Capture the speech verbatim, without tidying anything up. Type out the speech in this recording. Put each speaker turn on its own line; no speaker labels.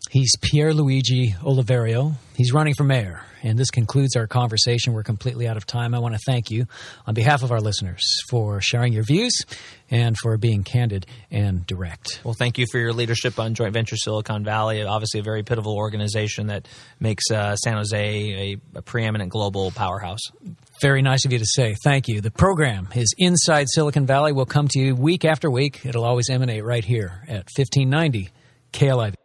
He's Pierluigi Oliverio. He's running for mayor. And this concludes our conversation. We're completely out of time. I want to thank you on behalf of our listeners for sharing your views and for being candid and direct.
Well, thank you for your leadership on Joint Venture Silicon Valley, obviously a very pivotal organization that makes uh, San Jose a, a preeminent global powerhouse.
Very nice of you to say. Thank you. The program is Inside Silicon Valley. Will come to you week after week. It'll always emanate right here at fifteen ninety K L I V.